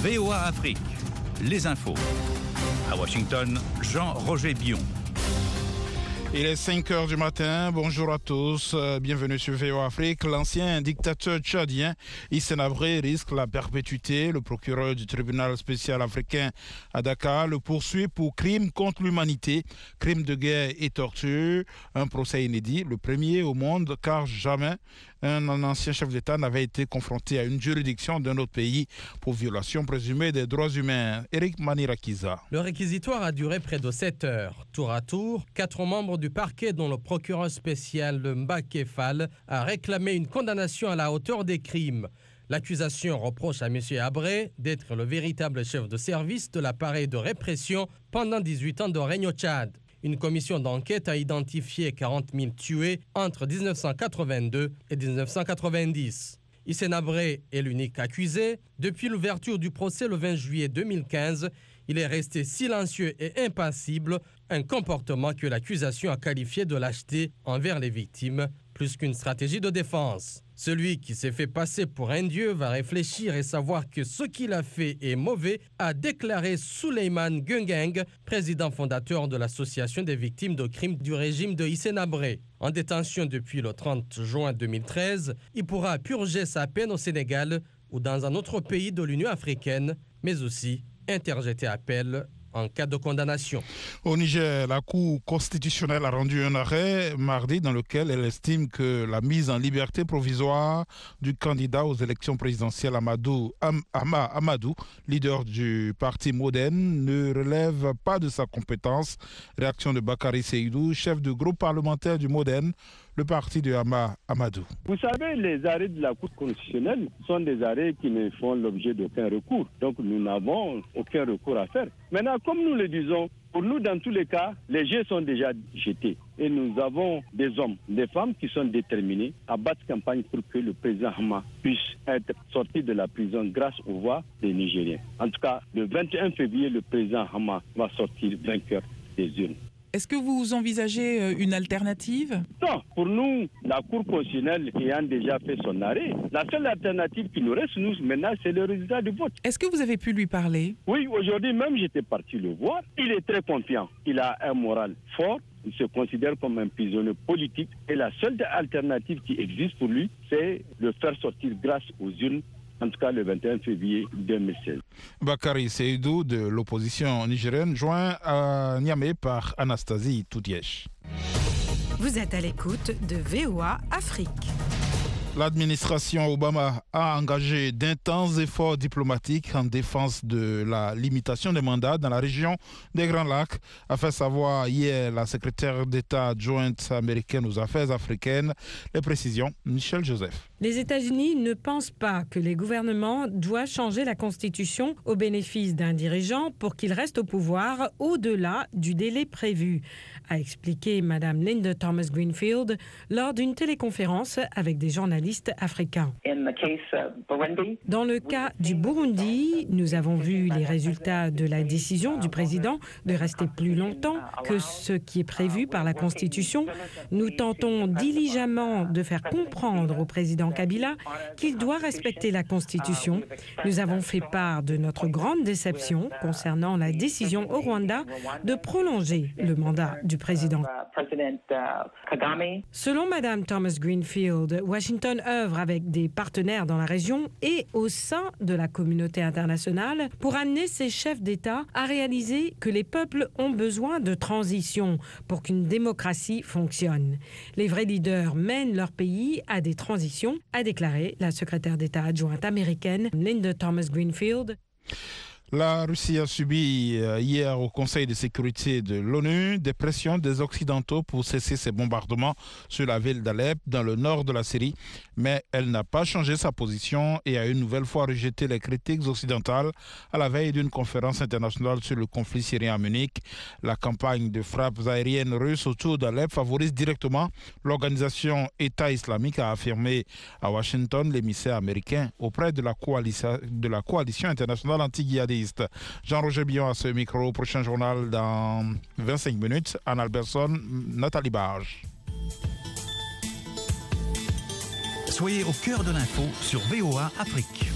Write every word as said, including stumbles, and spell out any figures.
V O A Afrique, les infos. À Washington, Jean-Roger Bion. Il est cinq heures du matin, bonjour à tous, bienvenue sur V O A Afrique. L'ancien dictateur tchadien Hissène Habré risque la perpétuité. Le procureur du tribunal spécial africain à Dakar le poursuit pour crimes contre l'humanité, crimes de guerre et torture. Un procès inédit, le premier au monde, car jamais un ancien chef d'État n'avait été confronté à une juridiction d'un autre pays pour violation présumée des droits humains. Eric Manirakiza. Le réquisitoire a duré près de sept heures. Tour à tour, quatre membres du parquet dont le procureur spécial Mbaké Fall a réclamé une condamnation à la hauteur des crimes. L'accusation reproche à M. Habré d'être le véritable chef de service de l'appareil de répression pendant dix-huit ans de règne au Tchad. Une commission d'enquête a identifié quarante mille tués entre dix-neuf cent quatre-vingt-deux et dix-neuf cent quatre-vingt-dix. Hissène Habré est l'unique accusé. Depuis l'ouverture du procès le vingt juillet deux mille quinze, il est resté silencieux et impassible, un comportement que l'accusation a qualifié de lâcheté envers les victimes, plus qu'une stratégie de défense. Celui qui s'est fait passer pour un dieu va réfléchir et savoir que ce qu'il a fait est mauvais, a déclaré Souleymane Gungeng, président fondateur de l'association des victimes de crimes du régime de Hissène Habré. En détention depuis le trente juin deux mille treize, il pourra purger sa peine au Sénégal ou dans un autre pays de l'Union africaine, mais aussi interjeter appel en cas de condamnation. Au Niger, la Cour constitutionnelle a rendu un arrêt mardi dans lequel elle estime que la mise en liberté provisoire du candidat aux élections présidentielles Amadou, Am, Ama Amadou, leader du parti Modène, ne relève pas de sa compétence. Réaction de Bakary Seydou, chef du groupe parlementaire du Modène, le parti de Ama Amadou. Vous savez, les arrêts de la Cour constitutionnelle sont des arrêts qui ne font l'objet d'aucun recours. Donc nous n'avons aucun recours à faire. Maintenant, comme nous le disons, pour nous, dans tous les cas, les jets sont déjà jetés. Et nous avons des hommes, des femmes qui sont déterminés à battre campagne pour que le président Hama puisse être sorti de la prison grâce aux voix des Nigériens. En tout cas, le vingt et un février, le président Hama va sortir vainqueur des urnes. Est-ce que vous envisagez une alternative ? Non, pour nous, la Cour constitutionnelle ayant déjà fait son arrêt, la seule alternative qui nous reste, nous, maintenant, c'est le résultat du vote. Est-ce que vous avez pu lui parler ? Oui, aujourd'hui même, j'étais parti le voir. Il est très confiant. Il a un moral fort. Il se considère comme un prisonnier politique. Et la seule alternative qui existe pour lui, c'est le faire sortir grâce aux urnes, en tout cas le vingt et un février deux mille seize. Bakary Seydou de l'opposition nigérienne, joint à Niamey par Anastasie Toudiesh. Vous êtes à l'écoute de V O A Afrique. L'administration Obama a engagé d'intenses efforts diplomatiques en défense de la limitation des mandats dans la région des Grands Lacs, a fait savoir hier la secrétaire d'État adjointe américaine aux affaires africaines. Les précisions, Michel Joseph. Les États-Unis ne pensent pas que les gouvernements doivent changer la Constitution au bénéfice d'un dirigeant pour qu'il reste au pouvoir au-delà du délai prévu, a expliqué Mme Linda Thomas-Greenfield lors d'une téléconférence avec des journalistes africains. Dans le cas du Burundi, nous avons vu les résultats de la décision du président de rester plus longtemps que ce qui est prévu par la Constitution. Nous tentons diligemment de faire comprendre au président Kabila qu'il doit respecter la Constitution. Nous avons fait part de notre grande déception concernant la décision au Rwanda de prolonger le mandat du président. Selon Mme Thomas Greenfield, Washington œuvre avec des partenaires dans la région et au sein de la communauté internationale pour amener ses chefs d'État à réaliser que les peuples ont besoin de transition pour qu'une démocratie fonctionne. Les vrais leaders mènent leur pays à des transitions, a déclaré la secrétaire d'État adjointe américaine Linda Thomas-Greenfield. La Russie a subi hier au Conseil de sécurité de l'ONU des pressions des Occidentaux pour cesser ses bombardements sur la ville d'Alep dans le nord de la Syrie. Mais elle n'a pas changé sa position et a une nouvelle fois rejeté les critiques occidentales à la veille d'une conférence internationale sur le conflit syrien à Munich. La campagne de frappes aériennes russes autour d'Alep favorise directement l'organisation État islamique, a affirmé à Washington l'émissaire américain auprès de la coalition, de la coalition internationale anti-djihadiste. Jean-Roger Bion à ce micro. Prochain journal dans vingt-cinq minutes. Anne Alberson, Nathalie Barge. Soyez au cœur de l'info sur V O A Afrique.